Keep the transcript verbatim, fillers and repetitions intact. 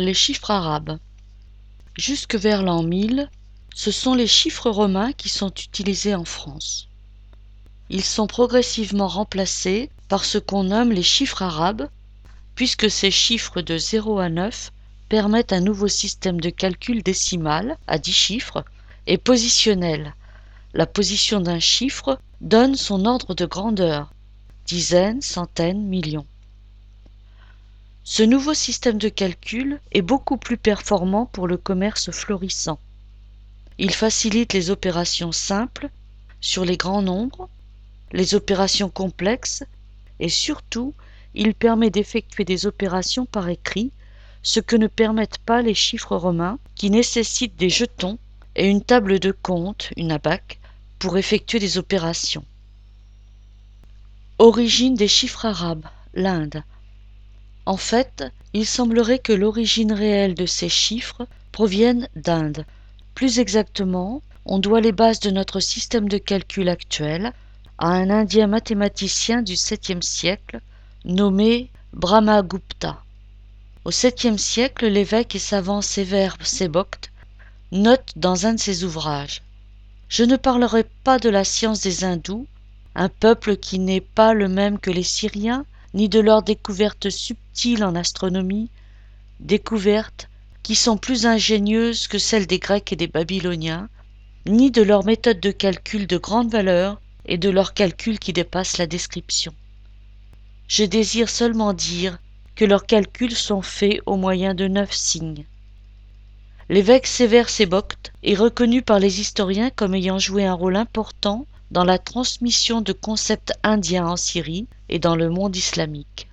Les chiffres arabes. Jusque vers l'an mille, ce sont les chiffres romains qui sont utilisés en France. Ils sont progressivement remplacés par ce qu'on nomme les chiffres arabes, puisque ces chiffres de zéro à neuf permettent un nouveau système de calcul décimal à dix chiffres et positionnel. La position d'un chiffre donne son ordre de grandeur, dizaines, centaines, millions. Ce nouveau système de calcul est beaucoup plus performant pour le commerce florissant. Il facilite les opérations simples sur les grands nombres, les opérations complexes et surtout, il permet d'effectuer des opérations par écrit, ce que ne permettent pas les chiffres romains qui nécessitent des jetons et une table de compte, une abaque, pour effectuer des opérations. Origine des chiffres arabes, l'Inde. En fait, il semblerait que l'origine réelle de ces chiffres provienne d'Inde. Plus exactement, on doit les bases de notre système de calcul actuel à un Indien mathématicien du septième siècle nommé Brahmagupta. Au septième siècle, l'évêque et savant Sévère Sebokht note dans un de ses ouvrages: « Je ne parlerai pas de la science des hindous, un peuple qui n'est pas le même que les Syriens, ni de leurs découvertes subtiles en astronomie, découvertes qui sont plus ingénieuses que celles des Grecs et des Babyloniens, ni de leurs méthodes de calcul de grande valeur et de leurs calculs qui dépassent la description. Je désire seulement dire que leurs calculs sont faits au moyen de neuf signes. » L'évêque Sévère Sebokht est reconnu par les historiens comme ayant joué un rôle important dans la transmission de concepts indiens en Syrie et dans le monde islamique.